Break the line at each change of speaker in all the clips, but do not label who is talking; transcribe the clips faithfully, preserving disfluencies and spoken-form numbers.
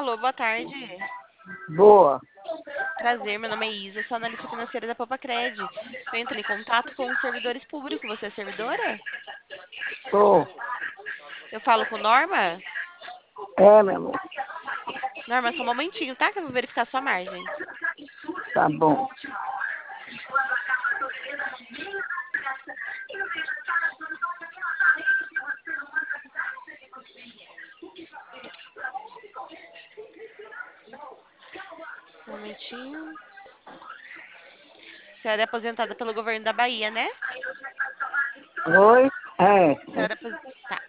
Alô, boa tarde.
Boa.
Prazer, meu nome é Isa, sou analista financeira da Popacred. Estou entrando em contato com os servidores públicos. Você é servidora?
Tô.
Eu falo com Norma?
É, meu amor.
Norma, só um momentinho, tá? Que eu vou verificar sua margem.
Tá bom.
Um momentinho. A senhora é aposentada pelo governo da Bahia, né?
Oi? É.
A senhora é apos... Tá.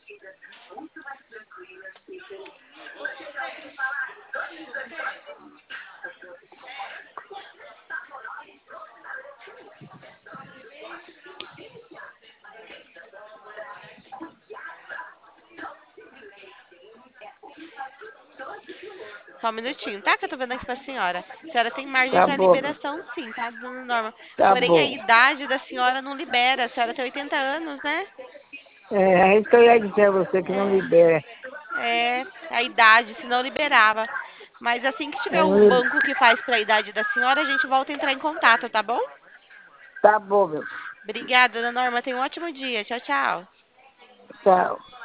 Só um minutinho, tá? Que eu tô vendo aqui pra senhora. A senhora tem margem
Tá
pra
bom, meu.
liberação, sim, tá, dona Norma?
Tá
Porém, a
bom.
idade da senhora não libera. A senhora tem oitenta anos, né?
É, a gente que eu ia dizer a você que não
É.
libera.
É, a idade, se não liberava. Mas assim que tiver
É, não
um
li-
banco que faz para a idade da senhora, a gente volta a entrar em contato, tá bom?
Tá bom, meu.
Obrigada, dona Norma. Tenha um ótimo dia. Tchau, tchau.
Tchau.